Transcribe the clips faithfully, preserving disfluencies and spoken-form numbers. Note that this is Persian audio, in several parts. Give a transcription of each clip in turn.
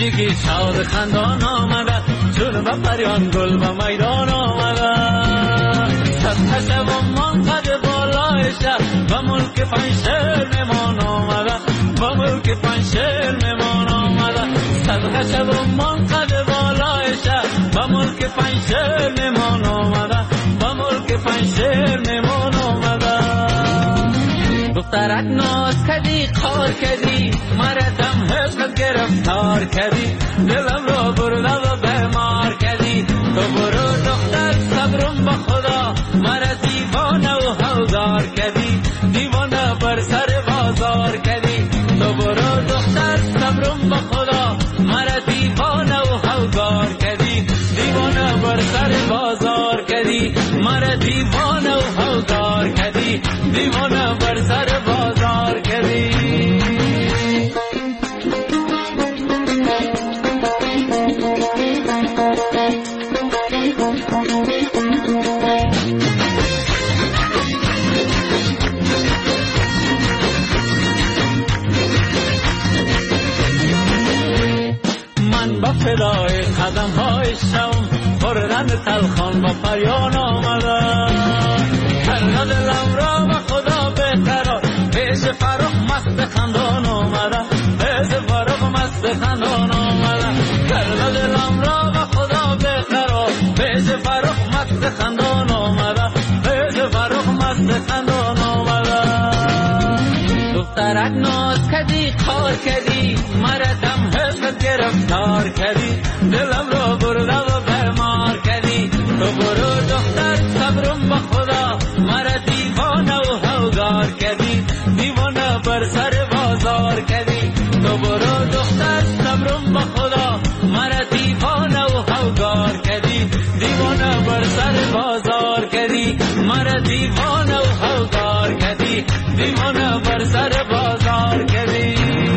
بچگی شاد خندان آمده، چون به پریان گل به میدان آمده. صد حشب و منقد بالای شهر و ملک پنشیر میمان آمده، و ملک پنشیر میمان آمده. صد حشب و منقد بالای شهر و ملک پنشیر میمان آمده، و ملک پنشیر میمان آمده. دخترک ناز کردی خار کردی، مردم حسن گرفتار کردی، دلم را برده و بیمار کردی. تو برو دختر صبرم به خدا، مرا دیوانه و هوزار کردی، دیوانه بر سر بازار کردی. تو برو دختر صبرم به خدا، مرا دیوانه و هوزار کردی، دیوانه بر سر بازار کردی. مرا دیوانه و هوزار کردی، دیوانه بر سر بازار کردی. من با فدای قدم های شم، خوردن تلخان با پریان آمده. کرده دلم را به خدا بقرار، پیش فرخ مست خندان آمده، پیش فرخ مست خندان آمده. کرده دلم را به خدا بقرار، پیش فرخ مست خندان آمده، پیش فرخ مست خندان آمده. دخترک ناز کردی خار کردی، مردم حسن گرفتار کردی، دلم را برده و بیمار کردی. تو برو دختر صبرم به خدا، مرا دیوانه و هوزار کردی، دیوانه بر سر بازار کردی. تو برو دختر صبرم به خدا، مرا دیوانه و هوزار کردی، دیوانه بر سر بازار کردی. مرا دیوانه و هوزار کردی، دیوانه بر سر بازار کردی.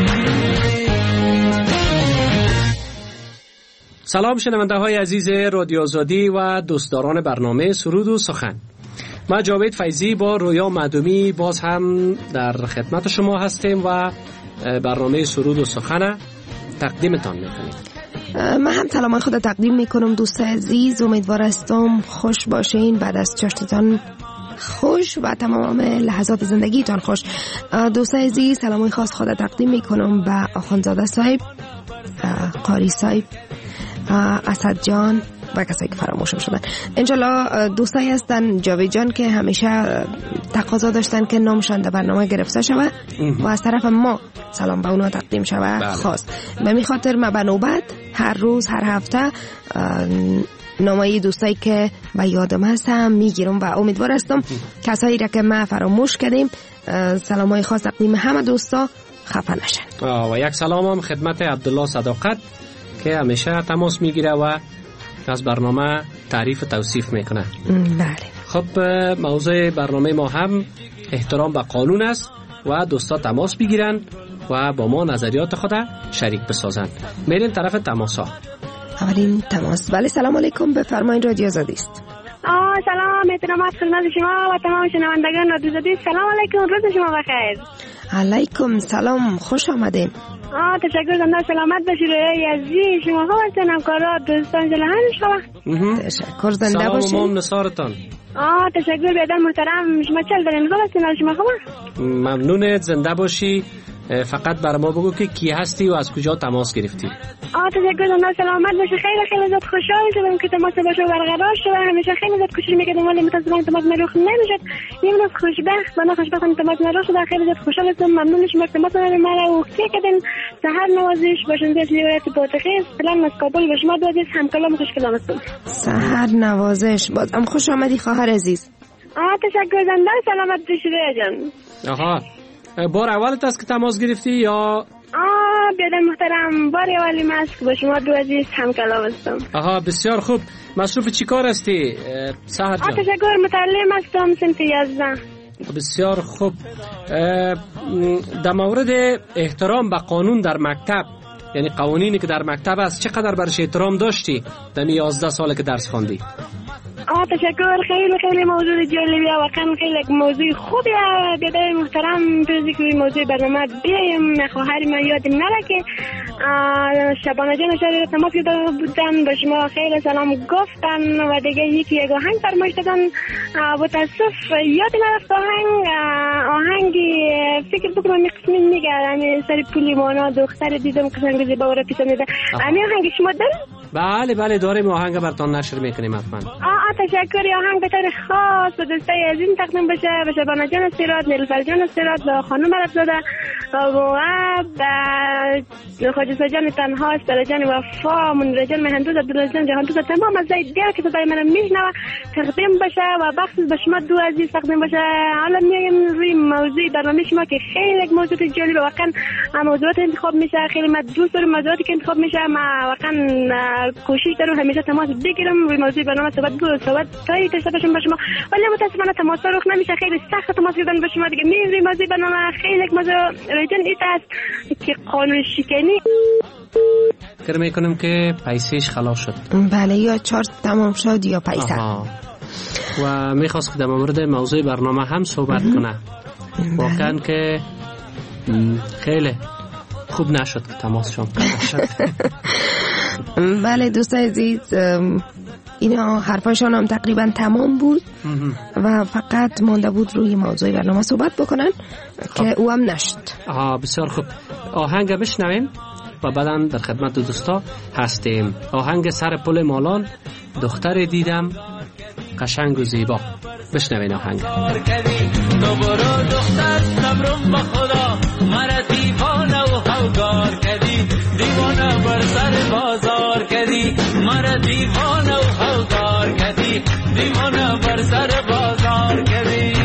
سلام شنونده های عزیز رادیو آزادی و دوستداران برنامه سرود و سخن. ما جاوید فیضی با رویا معدومی باز هم در خدمت شما هستیم و برنامه سرود و سخن تقدیمتان میکنیم. من هم سلام خود تقدیم میکنم دوست عزیز، امیدوار هستم خوش باشین، بعد از چاشتتان خوش و تمام لحظات زندگیتان خوش. دوست عزیز سلام خاص خود تقدیم میکنم به آخوندزاده صاحب، قاری صاحب، اسد جان و کسایی که فراموشم شدن. انشالله دوستایی هستن جاوید جان که همیشه تقاضا داشتن که نامشان در برنامه گرفته شود و از طرف ما سلام به اونا تقدیم شود. خواست به می خاطر ما به نوبت هر روز هر هفته نامه دوستایی که به یادم هستم میگیرم و امیدوار هستم کسایی را که ما فراموش کردیم سلام های خاص تقدیم همه دوستا خفه نشن. و یک سلام هم خدمت عبدالله صداقت که همیشه تماس میگیره و از برنامه تعریف و توصیف میکنه. بله. خب موضوع برنامه ما هم احترام به قانون است و دوستا تماس بگیرن و با ما نظریات خود شریک بسازن. میریم طرف تماس ها. اولین تماس. بله سلام علیکم، بفرمایید رادیو آزادی است. آه سلام، احترامات خدمت شما و تمام شنوندگان رادیو آزادی. سلام علیکم، روز شما بخیر. علیکم سلام، خوش آمدین. آه تشکر، زنده سلامت باشید. عزیز شما خوب هستین؟ همکارا دوستان جلوهن شما تشکر، زنده باشید. سلام و نصارتان. آه تشکر بیادر محترم، شما چل دارین خوب هستین؟ شما خوب؟ ممنونت، زنده باشی. فقط برای ما بگو که کی هستی و از کجا تماس گرفتی. آه تشکر، زنده سلامت باشی. خیلی خیلی زیاد خوشحال شدم که تماس با شما برقرار شد. همیشه خیلی زیاد کوشش میکردم ولی متاسفانه تماس نرخ نمیشد. امروز خوشبخت و خوشبختانه تماس نرخ شد. خیلی زیاد خوشحال هستم. ممنون شما که تماس مرا و کی کردین. سحر نوازش باشنده از ولایت پاتخیز فلان از کابل و شما دو عزیز همکلام خوشگلام هستم. سحر نوازش بازم خوش آمدی خواهر عزیز. آه تشکر، زنده سلامت باشید جان. آها، بار اولت است که تماس گرفتی یا؟ آه بیادر محترم، بار اولی من است که با شما دو عزیز همکلام هستم. آها بسیار خوب. مصروف چی کار هستی سحر جان؟ آه تشکر، متعلم هستم صنف یازده. بسیار خوب. در مورد احترام به قانون در مکتب، یعنی قوانینی که در مکتب است، چقدر برش احترام داشتی در یازده سال که درس خواندی؟ آه تشکر، خیلی خیلی موضوع جالبیه، واقعا خیلی موضوع خوبیه. بیادر محترم توضیح که موضوع برنامه بیایم خواهر من یادم نره که شبانه جان شاید تماس گرفته بودن به شما خیلی سلام گفتن و دیگه یکی یک آهنگ فرمایش دادن. متاسف یاد نرفت آهنگ آهنگی فکر بکنم یک قسمی میگه همین سری پولی مانا دختر دیدم که سنگ زیبا و را پیسانیده. همین آهنگ شما داریم؟ بله بله داریم، آهنگ براتون نشر میکنیم حتما. آه تشکر. آهنگ به طور خاص به دوستای عزیز تقدیم بشه، به شبانه جان استیراد، نیلوفر جان استیراد، به خانم رفزاده و به خواجه جان تنها، استر جان وفا، منیر جان مهندوز، عبدالله جان جهاندوز، تمام از دیگر که صدای من میشنوه تقدیم بشه و بخصوص به شما دو عزیز تقدیم بشه. حالا میایم روی موضوع برنامه شما که خیلی موضوع جالبه، واقعا موضوعات انتخاب میشه، خیلی من دوست دارم موضوعاتی که انتخاب میشه. ما واقعا کوشش دارم همیشه تماس بگیرم روی موضوع برنامه صحبت بود صحبت تایی داشته باشم با شما، ولی متاسفانه تماس رخ نمیشه. خیلی سخت تماس گرفتن با شما دیگه. میریم روی موضوع برنامه. خیلی موضوع رایجان ایت است که قانون شکنی فکر میکنم که پیسیش خلاص شد. بله یا چارت تمام شد یا پیسه. و میخواست که در مورد موضوع برنامه هم صحبت کنه. واقعا که خیلی خوب نشد که تماس شد. بله دوستان عزیز، اینا حرفاشان هم تقریبا تمام بود و فقط مانده بود روی موضوع برنامه صحبت بکنن که او هم نشد. آها بسیار خوب. آهنگ بشنویم و بعدا در خدمت دوستا هستیم. آهنگ سر پل مالان، دختر دیدم قشنگ و زیبا. بشنوین آهنگ. تو برو دختر صبرم با خدا، مرا دیوانه و هوگار کردی، دیوانه بر سر بازار کردی، مرا دیوانه و هوگار کردی، دیوانه بر سر بازار کردی.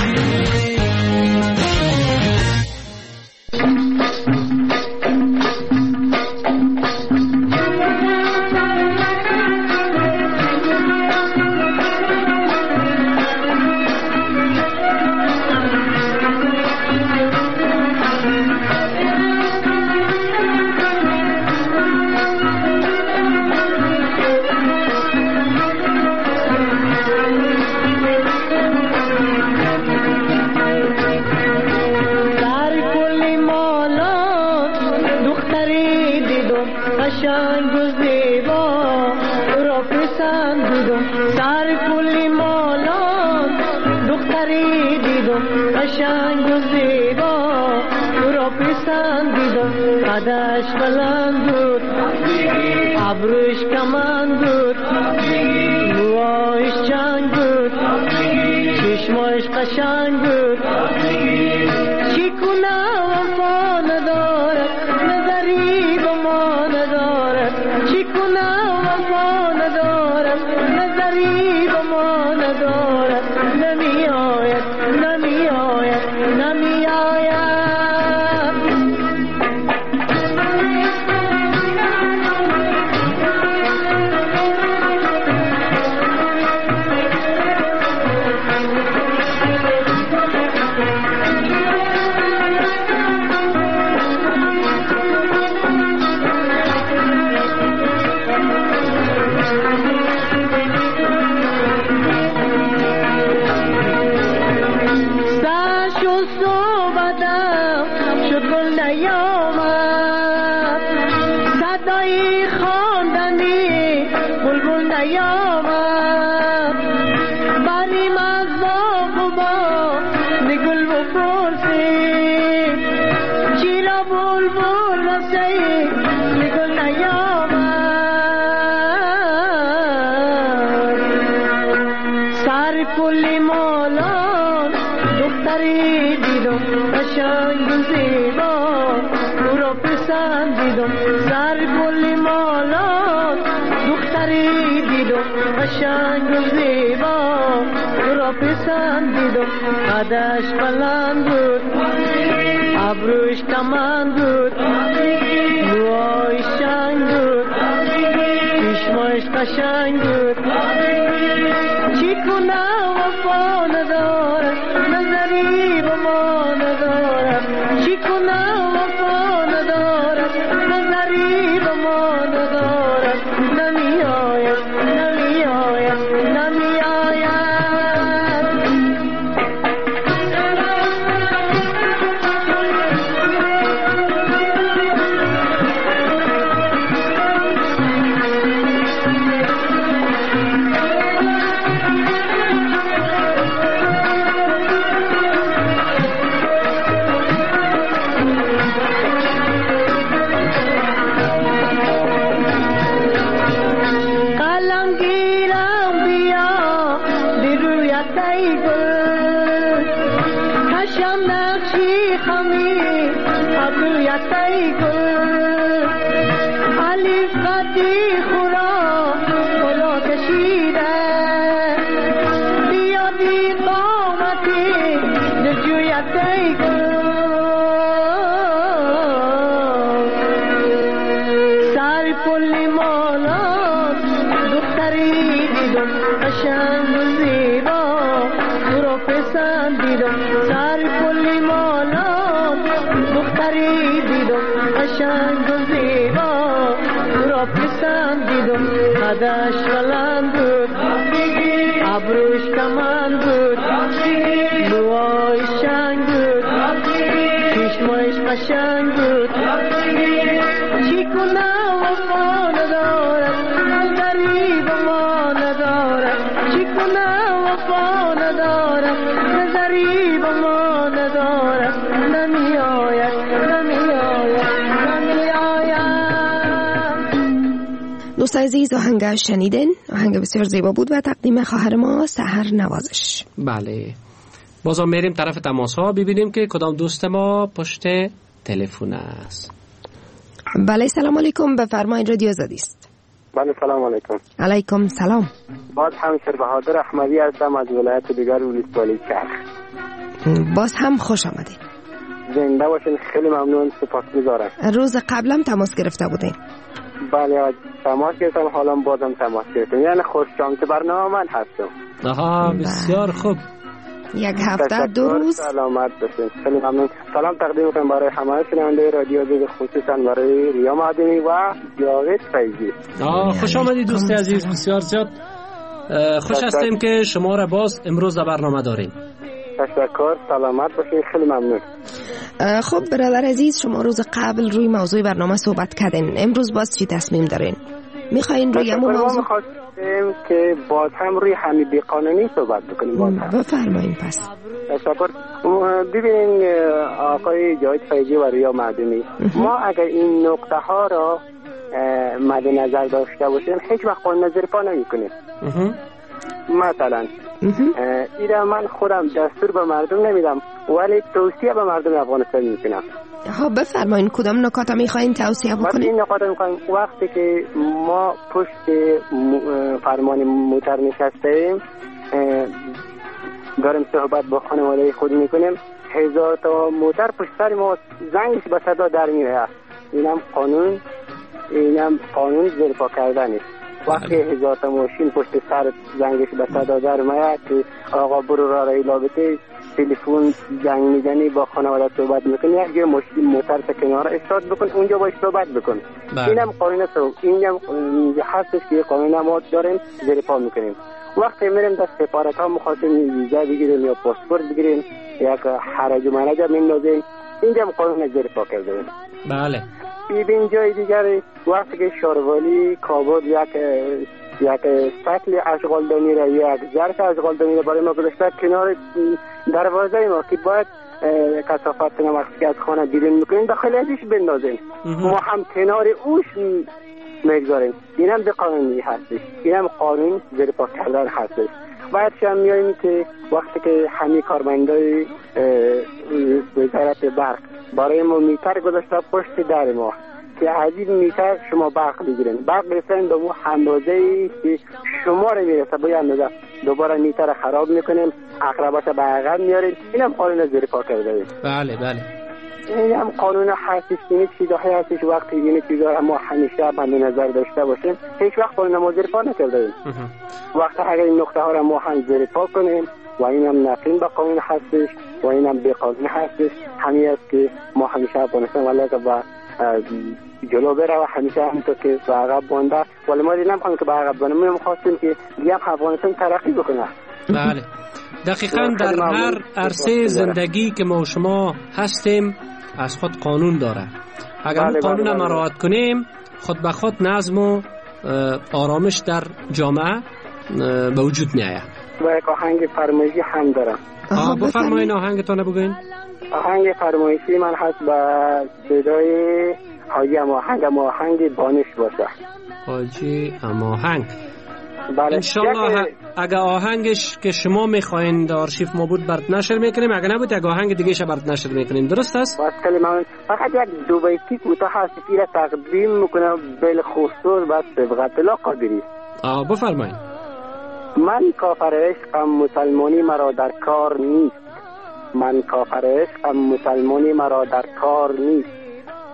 قدش بلند بود، ابروش کمان بود، موهایش چنگ بود، چشمایش قشنگ بود. چی کنه وفا ندارد، نظری با ما ندارد. چی کنه وفا ندارد، نظری با ما ندارد. نمی آید نمی آید نمی آید. قدش بلند بود، ابروش کمان بود، موهایش چنگ بود، چشمایش قشنگ بود. چی کنه وفا ندارد، نظری با ما ندارد. چی کنه وفا ندارد، نظری با ما ندارد. نمی آید نمی آید نمی آید. پل مالات دختری دیدم قشنگ و زیبا تو را پسندیدم سر پل مالات دختری دیدم قشنگ و زیبا تو را پسندیدم قدش بلند بود ابروش کمند بود موهای شنگ بود چشمایش قشنگ بود چی کنه وفا ندارد غریب ما ندارد چی کنه وفا ندارد غریب ما ندارد نمی آید نمی آید نمی آید. دوست عزیز آهنگ شنیدین، آهنگ بسیار زیبا بود و تقدیم خواهر ما سحر نوازش. بله، بازم میریم طرف تماس ها ببینیم که کدام دوست ما پشت تلفن است. بله سلام علیکم، بفرمایید رادیو آزادی است. بله سلام علیکم. علیکم سلام. باز هم شیر بهادر احمدی هستم از ولایت دیگر ولسوالی چرخ. باز هم خوش آمدید. زنده باشین، خیلی ممنون، سپاسگزارم. روز قبلم تماس گرفته بودین. بله تماس گرفتم، حالا بازم تماس گرفتم، یعنی خوش شانس برنامه من هستم. آها بسیار خوب. یک هفته دو روز سلامت باشین. خیلی ممنون. سلام تقدیم می‌کنم برای همه شنونده رادیو آزادی، خصوصا برای ریا معدنی و جاوید فیضی. آه خوش آمدید دوست عزیز، بسیار زیاد خوش هستیم که شما را باز امروز در برنامه داریم. تشکر، سلامت باشین، خیلی ممنون. خب برادر عزیز، شما روز قبل روی موضوع برنامه صحبت کردین، امروز باز چی تصمیم دارین؟ میخواین روی همون موضوع که باز هم روی همین بی‌قانونی صحبت بکنیم؟ باز هم بفرمایید. پس تشکر. ببینین آقای جاوید فیضی و ریا معدنی، ما اگر این نقطه ها را مد نظر داشته باشیم هیچ وقت قانون زیر پا نمی‌کنیم. مثلا ایران من خودم دستور به مردم نمیدم ولی توصیه به مردم افغانستان میکنم. ها بفرمایین کدام نکات میخواین توصیه بکنید؟ این نکات میخوایم وقتی که ما پشت فرمان موتر نشستیم داریم صحبت با خانواده خود میکنیم، هزار تا موتر پشت سر ما زنگش به صدا در میاد. اینم قانون اینم قانون زیر پا کردن است. وقتی هزار تا ماشین پشت سر زنگش به صدا در میاد که آقا برو را رای لابطه تلفن زنگ میزنی با خانواده صحبت میکنی، یک جای ماشین موتر تا کنار استاد بکن اونجا باش صحبت بکن. اینم قانون است. اینم هستش که قانون ما داریم زیر پا میکنیم. وقتی میریم دست سفارت ها مخواستیم ویزا بگیریم یا پاسپورت بگیریم یک حرج و مرج میندازیم، اینجا قانون زیر پا کردیم. بله. ببین جای دیگری وقتی که شاروالی کابل یک یک سطل اشغالدانی را یک ظرف اشغالدانی را برای ما گذاشته کنار دروازه ما که باید کثافت کنم وقتی که از خانه بیرون میکنیم داخل ازش بندازیم، ما هم کنار اوش میگذاریم. این هم به قانونی هستش، این هم قانون زیر پا کردن هستش. باید شما میاییم که وقتی که همه کارمندای وزارت برق برای ما میتر گذاشته پشت در ما که از این میتر شما برق بگیرین، برق برسن به اون اندازه‌ای که شما رو میرسه با اندازه دوباره میتر خراب میکنیم، اقرباش به عقب میارین. اینم قانون زیر پا کرده. بله بله. اینم قانون هستش. این چیزایی هستش وقتی این چیزا ما همیشه بند نظر داشته باشیم هیچ وقت قانون ما زیر پا نکردیم. وقتی اگر این نقطه ها را ما هم زیر پا کنیم و اینم نقیم به قانون هستش و اینم به قانون هستش، همین است که ما همیشه افغانستان ولی که با جلو بره و همیشه همینطور که به عقب بانده ولی ما دیدیم که به عقب بانده ما خواستیم که دیگه هم افغانستان ترقی بکنه. بله دقیقا در هر عرصه زندگی که ما و شما هستیم از خود قانون داره. اگر بله قانون بله بله. مراعات کنیم خود به خود نظم و آرامش در جامعه به وجود میآید. و یک آهنگ فرمایشی هم دارم. آها بفرمایید آهنگتون بگوین. آهنگ فرمایشی من هست با صدای حاجی اماهنگ. اماهنگ بانش باشه. حاجی اماهنگ. بله. انشالله اگه آهنگش که شما میخواین در آرشیف ما بود برات نشر میکنیم، اگه نبود اگه آهنگ دیگه ش برات نشر میکنیم. درست است؟ بس کلمه فقط یک دو بیتی کوتاه هست که را تقدیم میکنم بالخصوص بس سبقت الله قادری. آه بفرمایید. من کافر عشقم مسلمانی مرا در کار نیست، من کافر عشقم مسلمانی مرا در کار نیست،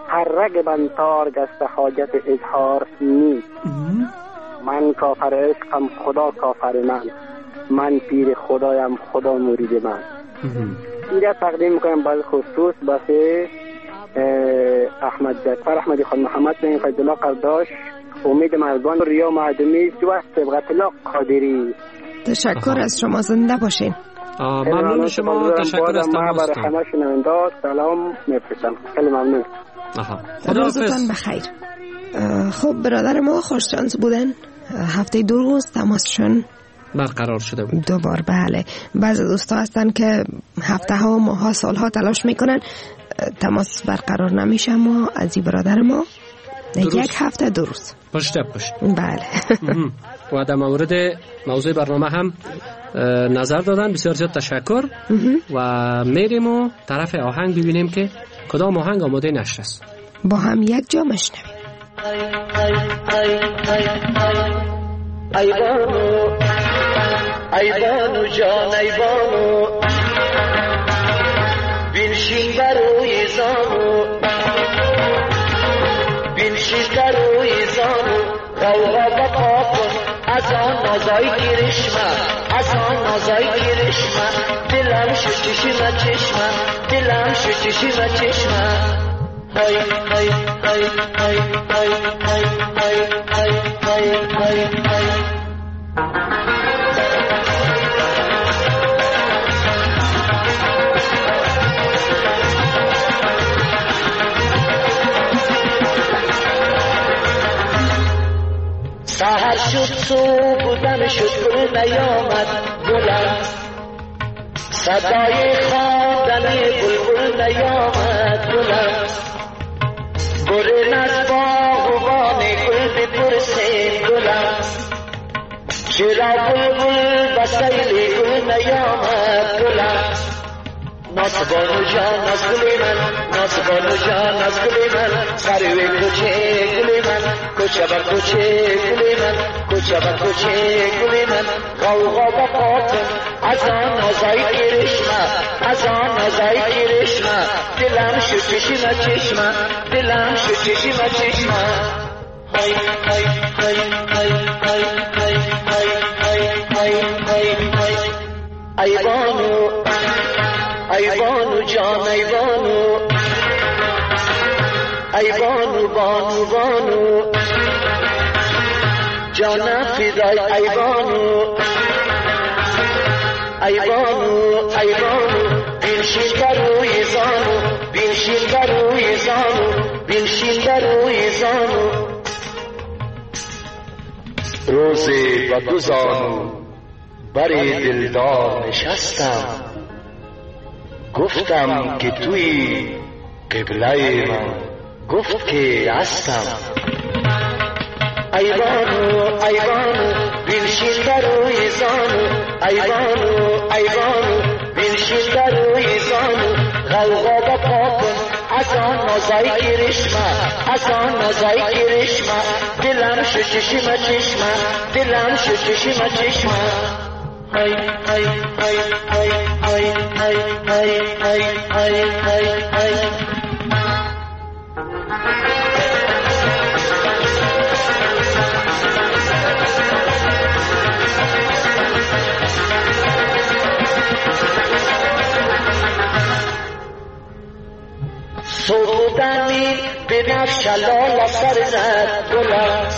هر رگ بنتار گست حاجت اظهار نیست. من کافر عشقم خدا کافر من، من پیر خدایم خدا مرید من. اینجا تقدیم میکنم باز خصوص بسه احمد جعفر احمدی خان محمد بن فیض الله قرداش، امید مردان، ریا معدومی و سبقت الله قادری. تشکر از شما، زنده باشین. ممنون شما، تشکر از تماستون. برای همه شنونده سلام میفرستم. خیلی ممنون. روزتان بخیر. خب برادر ما خوش شانس بودن، هفته دو روز تماسشون برقرار شده بود. دوبار بله. بعضی دوستا هستن که هفته ها ماها سالها تلاش میکنن تماس برقرار نمیشه، اما از این برادر ما یک هفته دو روز پشت پشت. بله. و در مورد موضوع برنامه هم نظر دادن، بسیار زیاد تشکر. و میریم و طرف آهنگ ببینیم که کدام آهنگ آماده نشر است. با هم یک جا مشنویم. ای بانو ای بانو جان ای بانو بنشین بر روی زانو، بنشین بر روی زانو، غوغا بقا کن از آن نازای گیرشمه، از آن نازای گیرشمه، دلم شو چشمه چشمه، دلم شو چشمه چشمه. های های های های های های های های های های های سحر شد صبح بودن شد گل نیامد گلم، صدای خواندن بلبل نیامد گلم، برن از باغبان گل بپرسین گلم، چرا بلبل بسیل گل نیامد گلم. ناسبانو جان از گل من، ناسبانو جان از گل من، سروی کوچه گل من، کوچه بر کوچه گل من، کوچه بر کوچه گل من، غوغا بقا کن از آن نازای گیرشمه، از آن نازای گیرشمه، دلم شو چشمه چشمه، دلم شو چشمه چشمه. های های های های های های های های های های ای بانو ای بانو جان ای بانو، ای بانو بانو بانو جانم فدای ای بانو، ای بانو ای بانو بنشین بر روی زانو، بنشین بر روی زانو، بنشین بر روی زانو. روزی با دو زانو بر دلدار نشستم، گفتم که توی قبله من، گفت که هستم. ای بانو ای بانو بنشین بر روی زانو، ای بانو ای بانو بنشین بر روی زانو، غوغا بقا کن از آن نازای گیرشمه، از آن نازای گیرشمه، دلم شو چشمه چشمه، دلم شو چشمه چشمه. های های های های های های های های های های های سرودنی به نقش لالا سر زد گلم،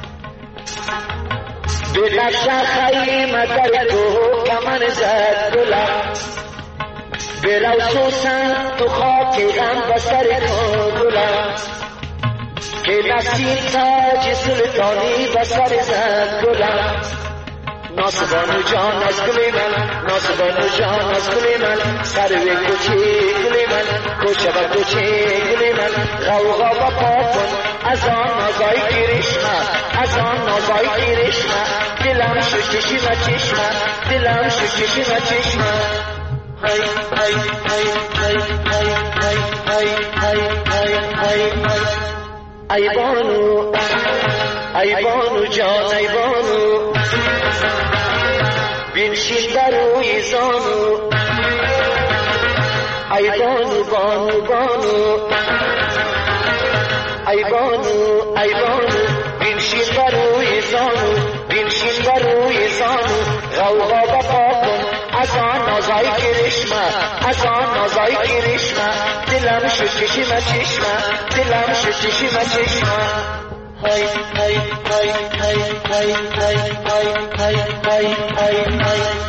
به نقش خیمه در تو کمن زد گلم، به روسوسن تو خاک غم بسر تو گلم، که نسیم تاج سلطانی بسر زد گلم. ناسبانو جان از گل من، ناسبانو جان از گل من، سروی کوچه گل من، کوچه بر کوچه گل من، غوغا بقا کن از آن نازای گیرشمه، از آن نازای گیرشمه، دلم شو چشمه چشمه، دلم شو چشمه چشمه. های های های های های های های های های های های ای بانو ای بانو جان ای بانو بنشین بر روی زانو، ای بانو بانو بانو ای بانو ای بانو بینشین بروی زانو بینشین بروی زانو غوغا بپا کن از آن نازای کرشمه از آن نازای کرشمه دلم شد چشمه چشمه دلم شد چشمه چشمه های های های های های های های های های های های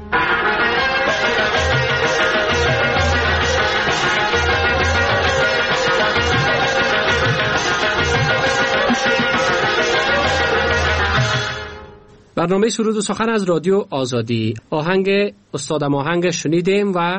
برنامه سرود و سخن از رادیو آزادی. آهنگ استادم آهنگ شنیدیم و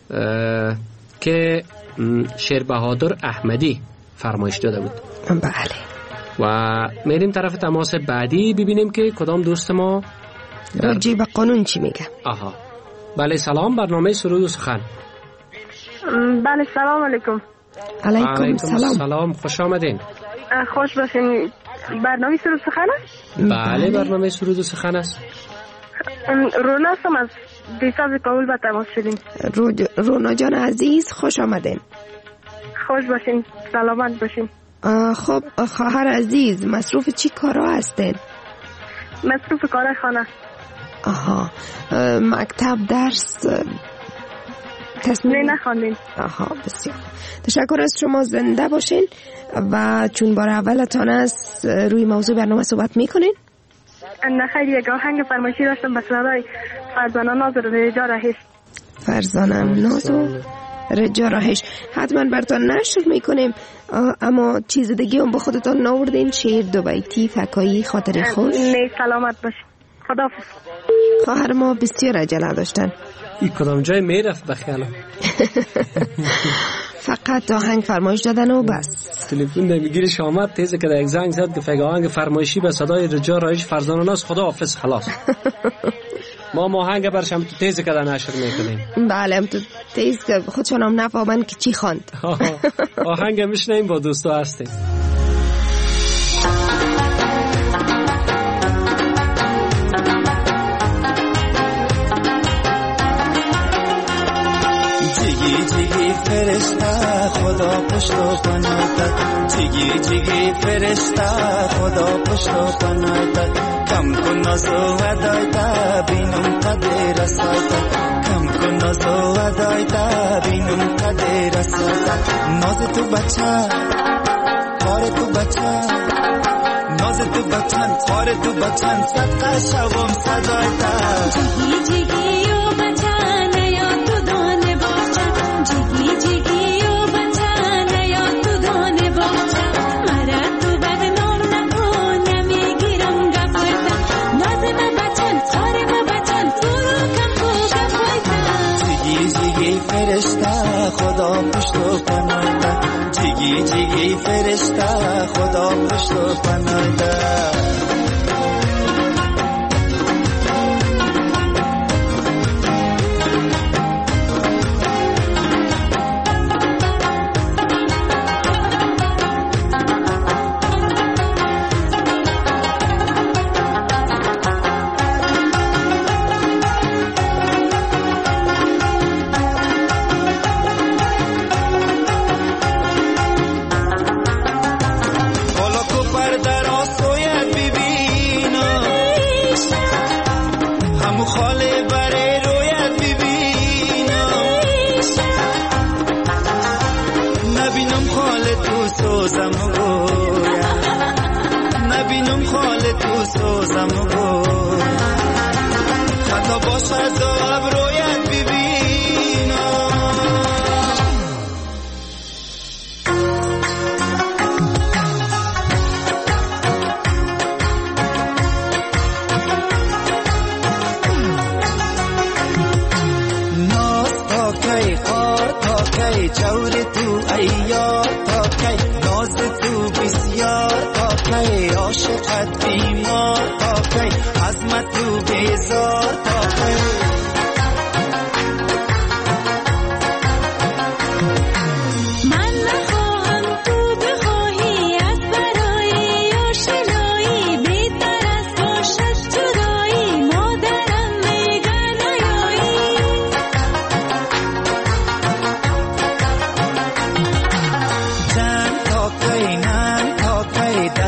که شیر بهادر احمدی فرمایش داده بود. بله. و میریم طرف تماس بعدی ببینیم که کدام دوست ما راجع به قانون چی میگه. آها. بله سلام، برنامه سرود و سخن. بله سلام علیکم. علیکم, علیکم سلام. سلام، خوش آمدین. خوش باشین. برنامه سرود و سخن است؟ بله برنامه سرود و سخن است. رونا هستم از دیساز کابل به تماس شدیم. رو... رونا جان عزیز خوش آمدین. خوش باشین، سلامت باشین. خب خواهر عزیز مصروف چی کارا هستین؟ مصروف کار خانه. آها. مکتب درس تصمیم نه نخواندین. آها بسیار تشکر از شما، زنده باشین. و چون بار اولتان است روی موضوع برنامه صحبت میکنین؟ نه خیلی یک آهنگ فرمایشی داشتم به صدای فرزانه ناز و رجا رهش. فرزانه ناز و رجا رهش حتما براتون نشر میکنیم. اما چیز دیگه هم با خودتان ناوردین؟ شعر دو بیتی فکایی خاطر خوش؟ نه سلامت باشین، خداحافظ. خواهر ما بسیار عجله داشتن. این کدام جای میرفت بخیالم. فقط آهنگ فرمایش دادن و بس. تلفن نمیگیری شامت تیزه که در یک زنگ زد که فکر آهنگ فرمایشی به صدای رجا رایش فرزانه ناز خدا حافظ خلاص. ما آهنگ برشم تو تیزه که در نشر میکنیم. بله هم تو تیز که خودشون هم نفهمن که چی خواند. آهنگ میشنیم با دوستا هستیم. فرشته خدا پشت و پناه جیگی جیگی فرشته خدا پشت و پناه کم کن نازو ودایتا بینم قدر رسایتا کم کن نازو ودایتا بینم قدر رسایتا ناز تو بچه کار تو بچه ناز تو بچن کار تو بچن صدقه شوم صدایتا جیگی جیگی و بچه نیا تو دانه باچه جیگی جیگی و بچه نیا تو دانه باچه مرا تو بدنام نکن نمیگیرم گفایتا ناز ما بچن کار ما بچن تو رو کم کو گفایتا جیگی جیگی فرشته خدا پشت و پناه جیگی جیگی فرشته خدا پشت و پناه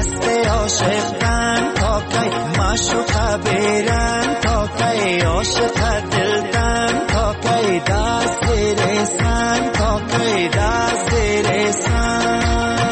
دست عاشقان تا کی معشوق بیرن تا کی عاشق دلتن تا کی دست رسن تا کی دست رسن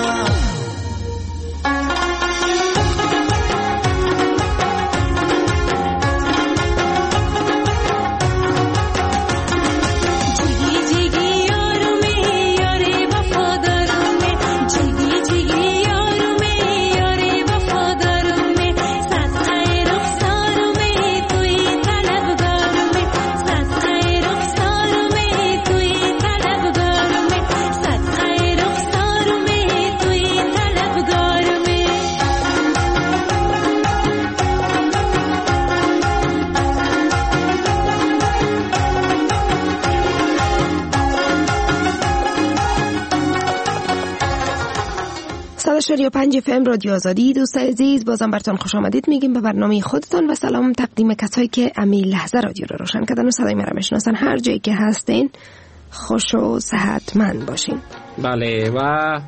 شریو پنج اف ام رادیو آزادی. دوست عزیز بازم براتون خوش آمدید میگیم به برنامه خودتون و سلام تقدیم کسایی که امی لحظه رادیو رو روشن کردن و صدای مرا میشناسن. هر جایی که هستین خوش و صحتمند باشین. بله و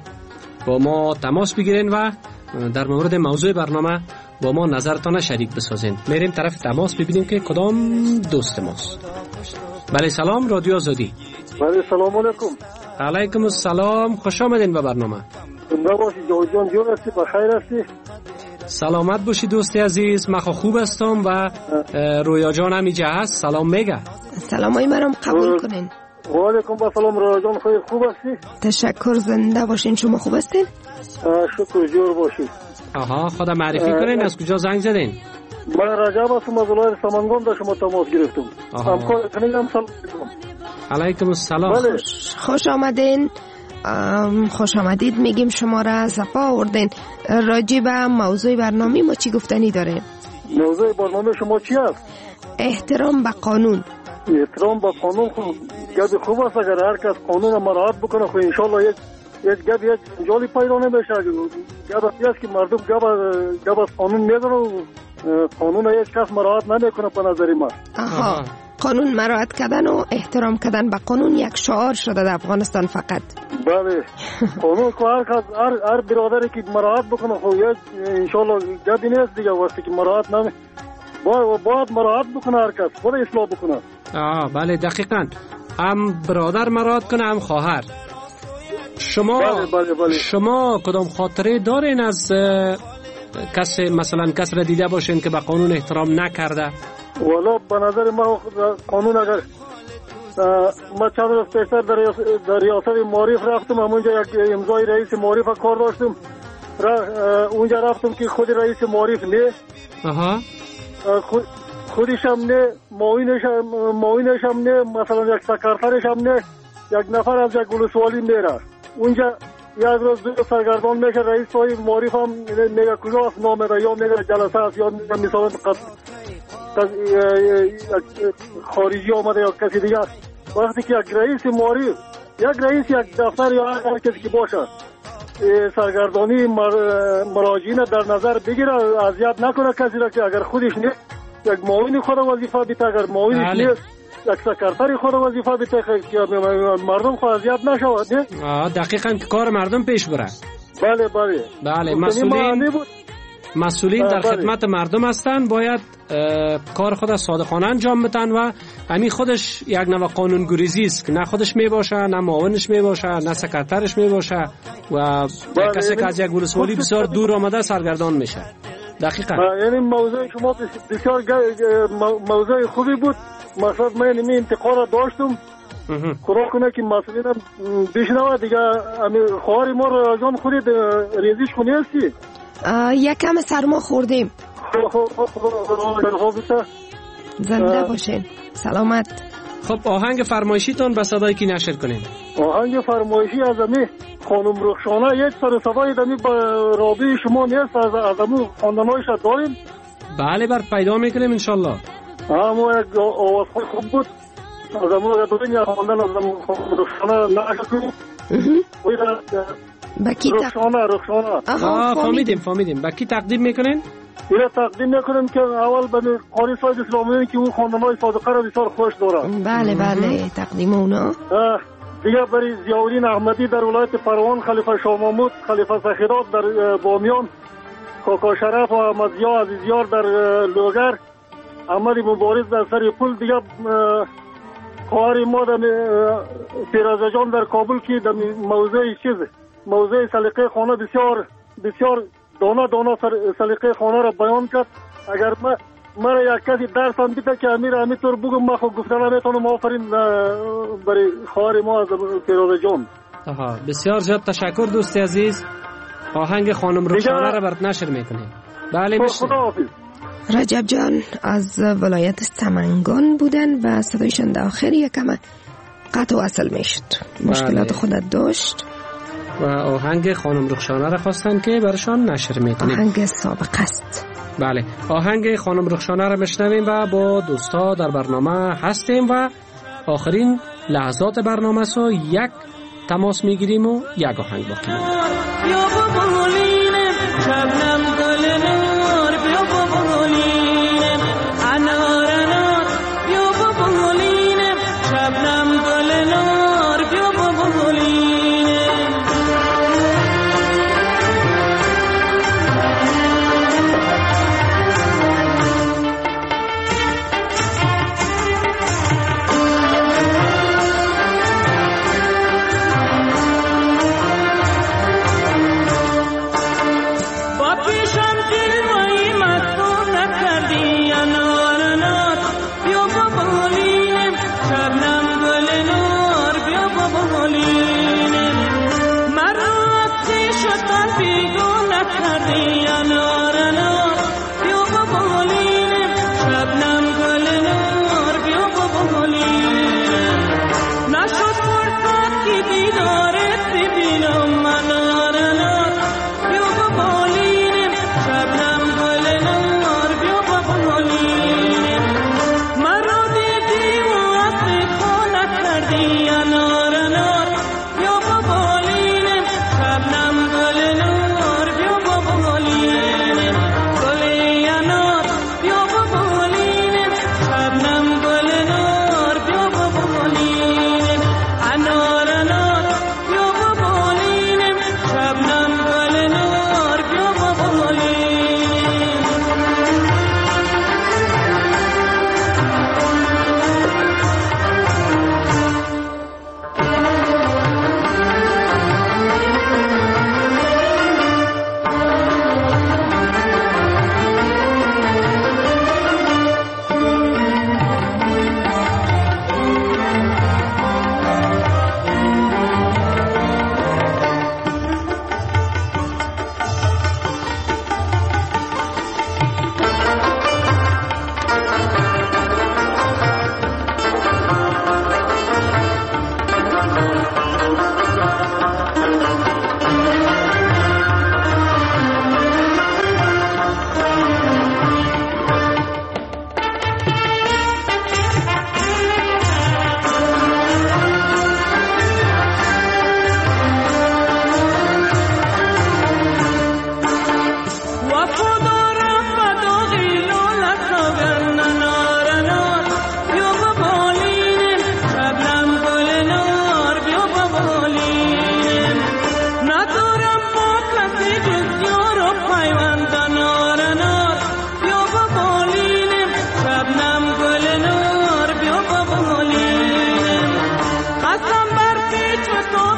با ما تماس بگیرین و در مورد موضوع برنامه با ما نظرتان شریک بسازین. میریم طرف تماس ببینیم که کدام دوست ماست. بله سلام رادیو آزادی. بله سلام علیکم. علیکم السلام، خوش آمدین به برنامه. زنده باشی جان جان هستی، بخیر هستی؟ سلامت باشی دوستی عزیز، من خوب هستم و رویا جان هم اینجا هست، سلام میگه. سلامای مرام قبول کنین. و علیکم السلام رویا جان، خیلی خوب هستی؟ تشکر، زنده باشین. شما خوب هستین؟ شکر، جور باشی. آها، خدا معرفی کنین، از کجا زنگ زدین؟ من رجب هستم از ولایت سمنگان، در شما تماس گرفتم. همکار کنیم سلام علیکم السلام. بله. خوش آمدین. خوش آمدید میگیم شما را صفا آوردین. راجع به موضوع برنامه ما چی گفتنی داره؟ موضوع برنامه شما چی است؟ احترام به قانون. احترام به قانون خود گپ خوب است. اگر هر کس قانون مراعات بکنه خو ان شاء الله یک یک گپ یک جالی پیدا نمیشه. گپ است که مردم گپ گپ از قانون میذارن و قانون یک کس مراعات نمیکنه به نظر من. آها، قانون مراعات کردن و احترام کردن به قانون یک شعار شده در افغانستان فقط. بله، قانون که هر کس هر هر برادری که مراعات بکنه خو یک ان شاء الله گپ نیست دیگه. وقتی که مراعات نمی باید باید مراعات بکنه، هر کس باید اصلاح بکنه. آه بله دقیقاً، هم برادر مراعات کنه هم خواهر. شما بله بله بله. شما کدام خاطره دارین از کس مثلا کس را دیده باشین که به قانون احترام نکرده؟ والا به نظر ما قانون اگر ما چند روز پیشتر در در ریاست معارف رفتم، همونجا یک امضای رئیس معارف کار داشتم. اونجا رفتم که خود رئیس معارف نه. آها. خود خودش هم نه، معاونش معاونش هم نه، مثلا یک سکرترش هم نه. یک نفر از یک ولسوالی میره اونجا. یک روز دو سرگردان میشه، رئیس های معارف هم میگه کجا است نامه یا میگه جلسه است یا میگه مثلا خارجی آمده یا کسی دیگه. وقتی که یک رئیس معارف، یک رئیس یک دفتر یا هر کسی که باشه سرگردانی مراجعین در نظر بگیره، اذیت نکنه کسی را که اگر خودش نیست یک معاون خود وظیفه بیته، اگر معاونش نیست یک سکرتری خود وظیفه بیته که مردم خود اذیت نشود. آه دقیقاً که کار مردم پیش بره. بله بله بله. مسئولین مسئولین در خدمت مردم هستند، باید کار خود صادقانه انجام بدن و همین خودش یک نوع قانون گریزی است که نه خودش می باشه، نه معاونش می باشه، نه سکرترش می باشه و کسی که از یک ولسوالی بسیار دور آمده سرگردان میشه. دقیقاً. یعنی موضوع شما بسیار موضوع خوبی بود. مثلا من این انتقاد داشتم کار کنه که مسئولین بشنوه دیگه. همین خواهر ما را جان خودت ریزیش کنی هستی؟ یک کم سرما خوردیم. زنده باشین، سلامت. خب آهنگ فرمایشیتون به صدای کی نشر کنین؟ آهنگ فرمایشی از امی خانم رخشانه. یک سر صدای دمی با رابطه شما نیست، از از امو خواندنایش داریم؟ بله بر پیدا میکنیم انشالله. همو یک آواز خوب بود. از امو داریم یا خواندن از امو رخشانه نشر کنیم. بکی رخشانه رخشانه آه فهمیدیم فهمیدیم. بکی تقدیم میکنین؟ اینا تقدیم میکنیم که اول به قاری صاحب اسلامی که اون خواندنای صادقه را بسیار خوش داره. بله بله تقدیم اونا. دیگه برای ضیاءالدین احمدی در ولایت پروان، خلیفه شاه محمود، خلیفه سخیرات در بامیان کاکا شرف و احمدزیا عزیزیار در لوگر، احمد مبارز در سر پل، دیگه خواهر ما در فیروزه جان در کابل که در موضوع چیز موضوع سلیقه خانه بسیار بسیار دانه دانه سلیقه خانه را بیان کرد. اگر ما مرا یک کسی درس هم بیده که امیر همینطور بگم، ما خود گفتن نمیتونم. آفرین برای خواهر ما از فیروزه جان. آها، بسیار زیاد تشکر دوست عزیز. آهنگ خانم رخشانه را برات نشر میکنیم. بله میشه. رجب جان از ولایت سمنگان بودن و صدایشان در آخر یکم قطع و وصل میشد، مشکلات خودت داشت و آهنگ خانم رخشانه را خواستن که برشان نشر میکنیم. آهنگ سابق است. بله، آهنگ خانم رخشانه را میشنویم و با دوستا در برنامه هستیم و آخرین لحظات برنامه سو یک تماس میگیریم و یک آهنگ باقی.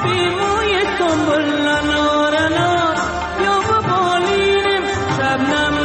Shabnam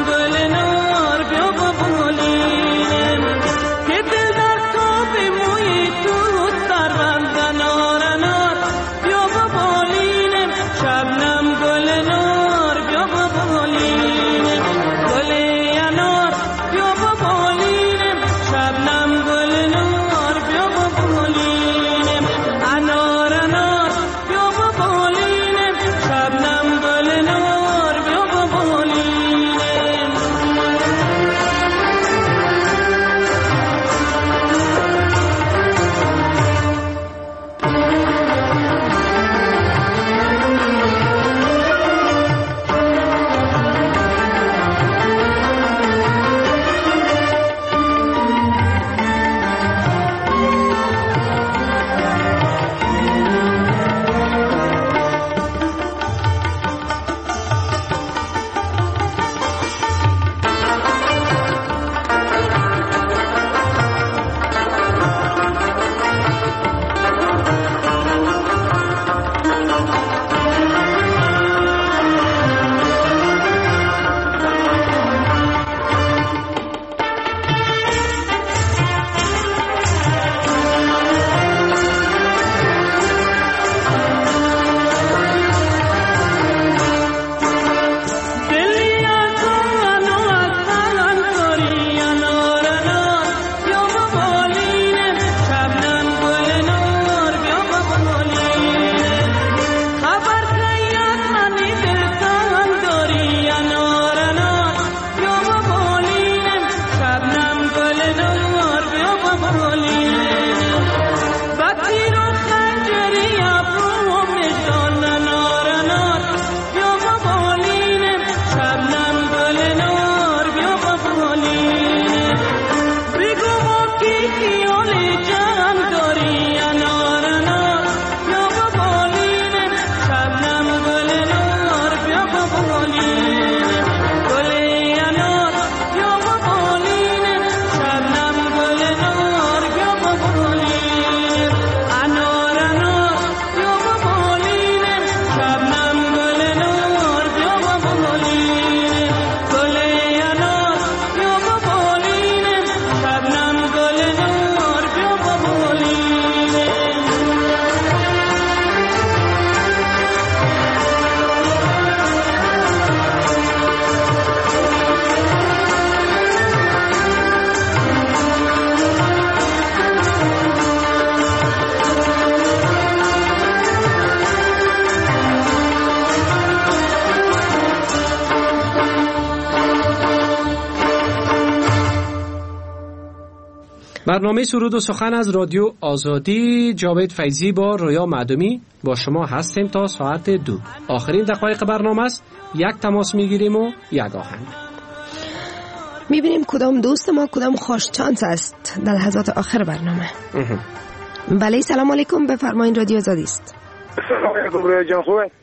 برنامه سرود و سخن از رادیو آزادی، جاوید فیضی با رویا معدومی با شما هستیم تا ساعت دو. آخرین دقایق برنامه است. یک تماس میگیریم و یک آهنگ میبینیم کدام دوست ما کدام خوش چانس است در لحظات آخر برنامه. بله سلام علیکم، بفرمایید رادیو آزادی است. سلام علیکم رویا جان، خوبه؟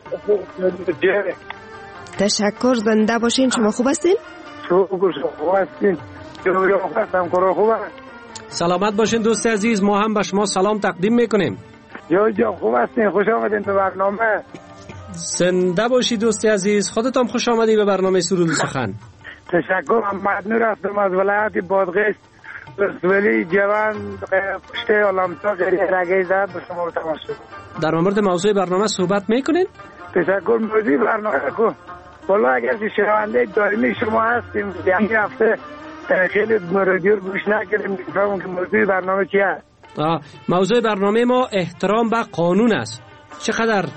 تشکر، زنده باشین. شما خوب هستین؟ شما خوب هستین؟ رویا خوب هستم، کارا خوبه؟ سلامت باشین دوست عزیز، ما هم به شما سلام تقدیم میکنیم. یا جان خوب هستین، خوش آمدین به برنامه. زنده باشی دوست عزیز، خودت هم خوش آمدی به برنامه سرود و سخن. تشکر. محمد نور هستم از ولایت بادغیس، ولی جوان پشت علامتا جری رگه زد به شما تماشا. در مورد موضوع برنامه صحبت میکنین؟ تشکر. موضوع برنامه کو والا اگر شنونده دائمی شما هستیم، یعنی هفته خیلی رادیو گوش نکردیم، میفهمم که موضوع برنامه چیه. آه، موضوع برنامه ما احترام به قانون است. چقدر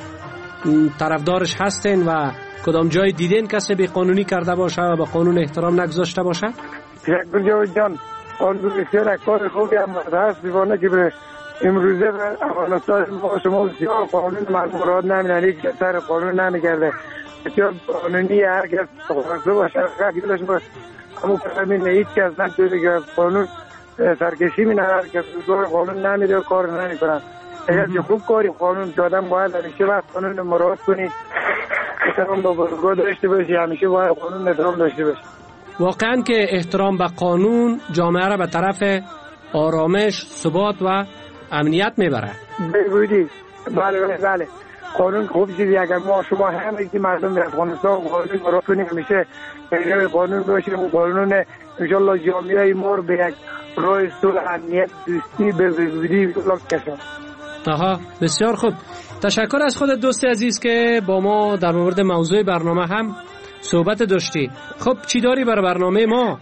طرفدارش هستین و کدام جای دیدین کسی بی قانونی کرده باشه و به قانون احترام نگذاشته باشه؟ تشکر جاوید جان. قانون بسیار کار خوبی هم هست، دیوانه که به امروزه به افغانستان ما شما بسیار قانون مراد نمیدنید که سر قانون نمیگرده. بسیار قانونی هر کس خواسته باشه گلش باشه، همون فرمین هیچ کس نمیتونه که قانون سرکشی می نه، هر کس دور قانون نمیده و کار نمی کنن. اگر که خوب کاری قانون دادن باید همیشه وقت قانون مراد کنید، احترام با بزرگا داشته باشی، همیشه باید قانون احترام داشته باشی. واقعا که احترام به قانون جامعه را به طرف آرامش، ثبات و امنیت میبره. بگویی بله بله بله. قانون خوب چیزی، اگر ما شما همه که مردم افغانستان قانون مراد کنیم، همیشه پیرو قانون باشیم و قانون انشالله جامعه ما رو به یک راه صلح، امنیت، دوستی به زودی کشاند. آها، بسیار خوب. تشکر از خودت دوست عزیز که با ما در مورد موضوع برنامه هم صحبت داشتی. خب چی داری برای برنامه ما؟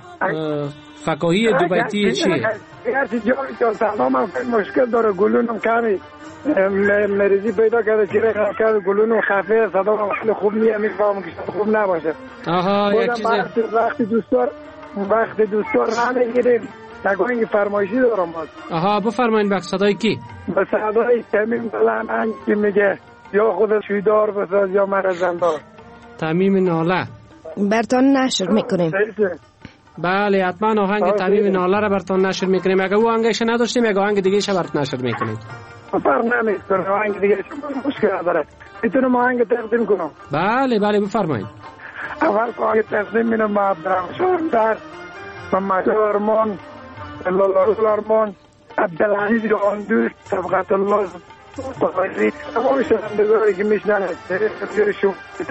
فکاهی دو بیتی چیه؟ اگر چی جان سلام هم مشکل داره، گلونم کمی مریضی پیدا کرده، چیره کرده گلونم خفه، صدا هم خیلی خوب نیه، میفهمم که خوب نباشه. آها، یک چیز وقتی دوستار وقتی دوستار نمیگیریم نگوین که فرمایشی دارم باز. آها، بفرمایین. به صدای کی؟ به صدای تمیم بلند که میگه یا خودت شویدار بساز یا مرا زندار. تمیم ناله برتان نشر میکنیم. بله حتما آهنگ تمیم ناله را برتان نشر میکنیم. اگه او آهنگش نداشتیم یک آهنگ دیگه ش برات نشر میکنیم. فرق نمیکنه، آهنگ دیگه مشکل نداره. میتونم آهنگ تقدیم کنم؟ بله بله بفرمایید. اول آهنگ تقدیم میکنم با عبدالرحمن در محمد ارمان، لالا ارمان، عبدالعزیز آن دوست، طبقت الله بخاری، تمام شنوندگانی که میشنن شما.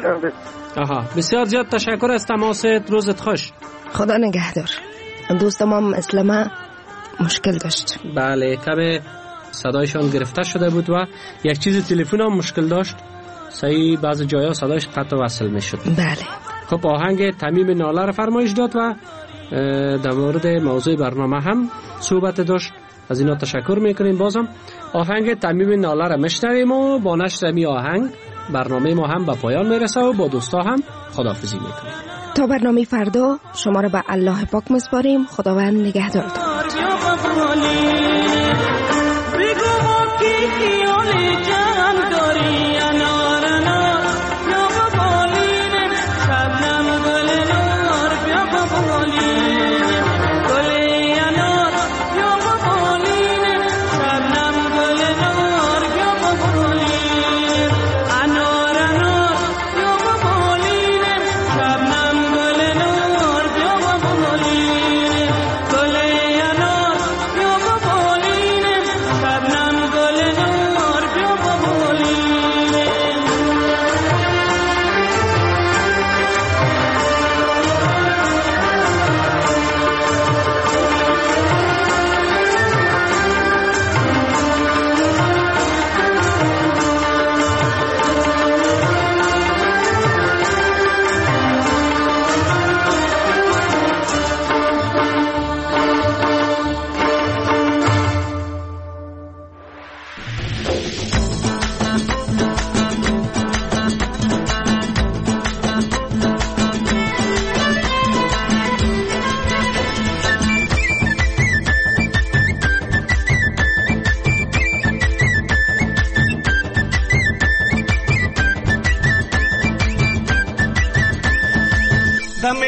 آها، بسیار زیاد تشکر از تماست. روزت خوش. خدا نگهدار. دوست ما مسلمه مشکل داشت. بله، کم صدایشان گرفته شده بود و یک چیز تلفن هم مشکل داشت، صحیح بعض جایا صدایش قطع وصل میشد. بله. خب آهنگ تمیم ناله را فرمایش داد و در مورد موضوع برنامه هم صحبت داشت. از اینا تشکر میکنیم. بازم آهنگ تمیم ناله را میشنویم و با نشر می آهنگ برنامه ما هم به پایان میرسه و با دوستا هم خداحافظی میکنیم. تا برنامه فردا شما را به الله پاک میسپاریم. خداوند نگهدار.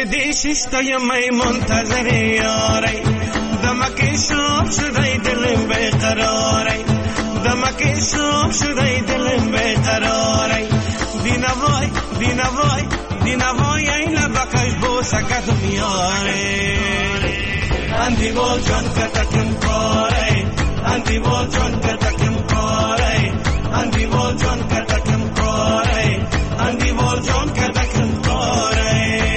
دیشیستای می منتظر یاری دمکی شب شده دلم بیقراری دمکی شب شده دلم بیقراری دینوای دینوای دینوای این لبکش بوسکت میاره اندی بول جان کتکم کاره اندی بول جان کتکم کاره اندی بول جان کتکم کاره اندی بول جان کتکم کاره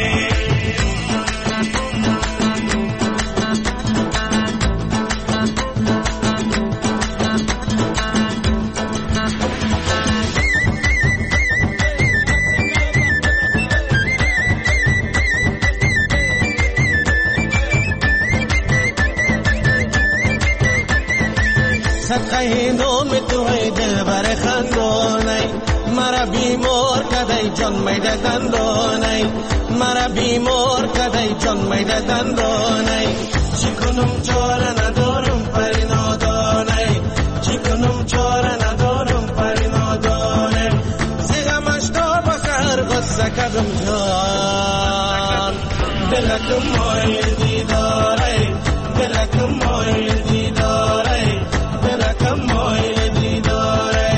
صدقه نام تو ای دل بر خندانه مرا بیمار کدی جان میده دندانه مرا بیمار کدی جان میده دندانه چی کنم چاره ندارم پری نادانه چی کنم چاره ندارم پری نادانه زیغمش تا بسر غصه کدم جان دلکم مایل دیداره دلکم مایل دیداره دلکم مایل دیداره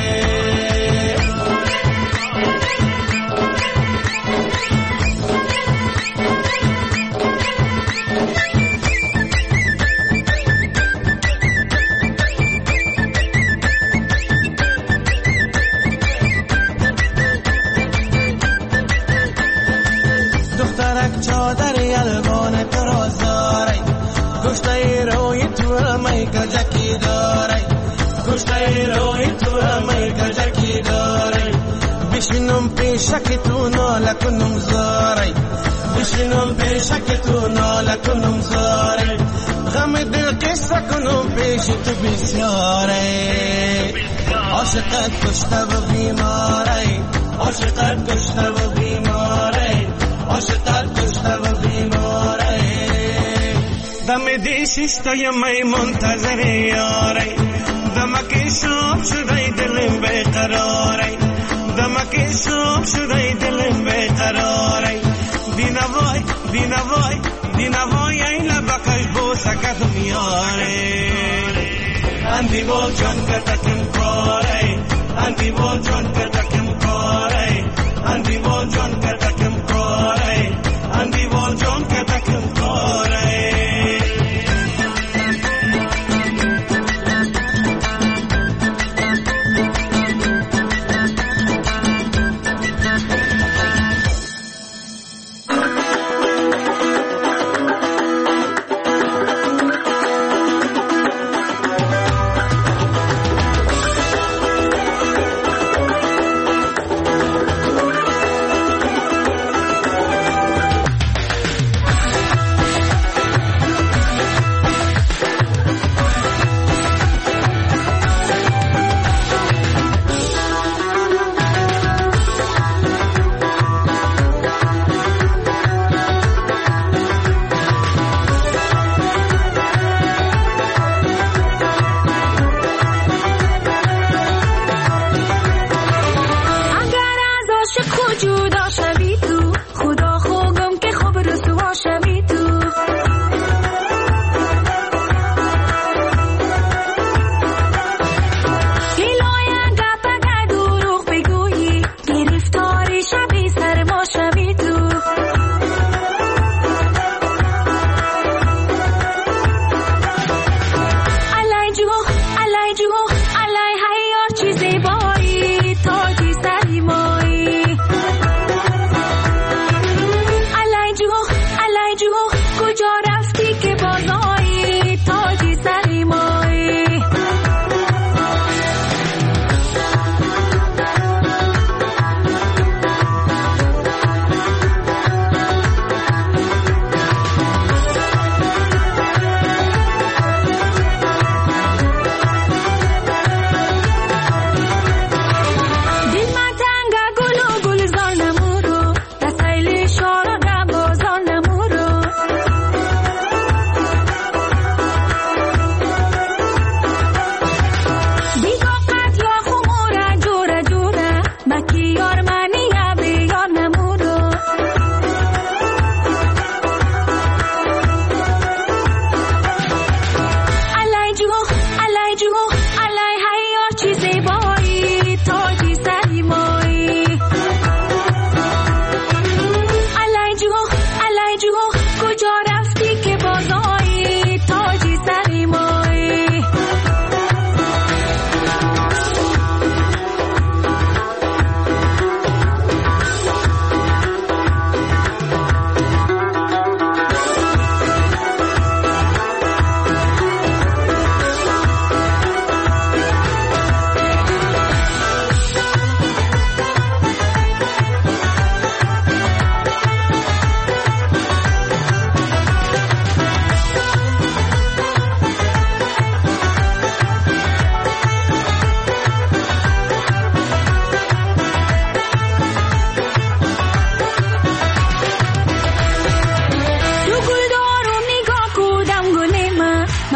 دخترک چادر یلگان تو را زاره گشته روی تو می گجکی داره گشته روی تو می گجکی داره بشینم پیشک تو ناله کنم زاره بشینم پیشک تو ناله کنم زاره غم دل قصه کنم پیش تو بسیاره عاشقت کشته و بیماره عاشقت کشته و بیماره عاشقت کشته و بیماره دم دیشیستای می منتظر یاری دمکی شب شده دلم بیقراری دمکی شب شده دلم بیقراری دینوای دینوای دینوای این لبکش بوسکت میاره اندی بول جان کتکم کاره اندی بول جان کتکم کاره اندی بول جان کتکم کاره اندی بول جان کتکم کاره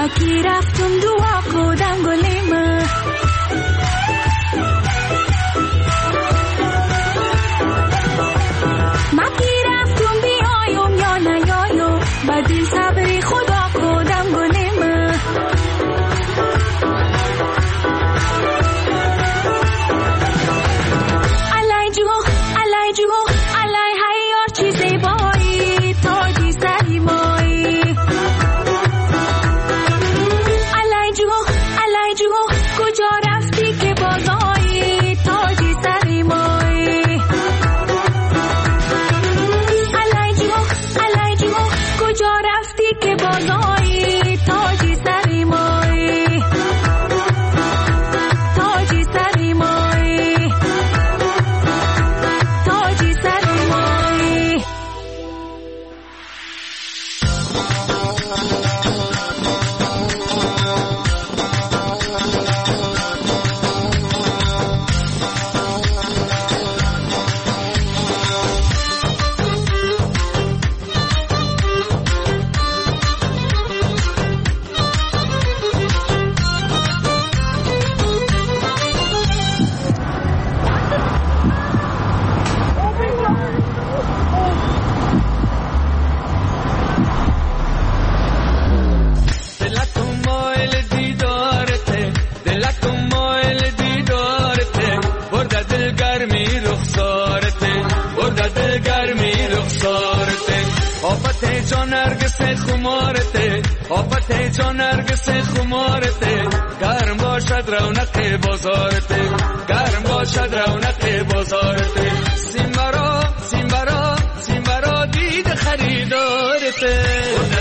ما کی رفتم دعا کردم گلیم ما کی رفتم بیایم یا نیایم با دل صبری خدا کردم گلیم علای جو علای جو علای هیار چیزی بایی تاجی سری مایی علای جو علای جو کجا رفتی که بازایی تاجی سری مایی علای جو علای جو کجا رفتی که بازایی تاجی سری مایی تاجی سری مایی تاجی سری مایی دلکم مایل دیدارته دلکم مایل دیدارته برده دل گرمی رخسارته برده دل گرمی رخسارته آفت جان نرگس خمارته آفت جان نرگس خمارته گرم باشد رونق بازارته گرم باشد رونق بازارته سیمبرا سیمبرا سیمبرا دید خریدارته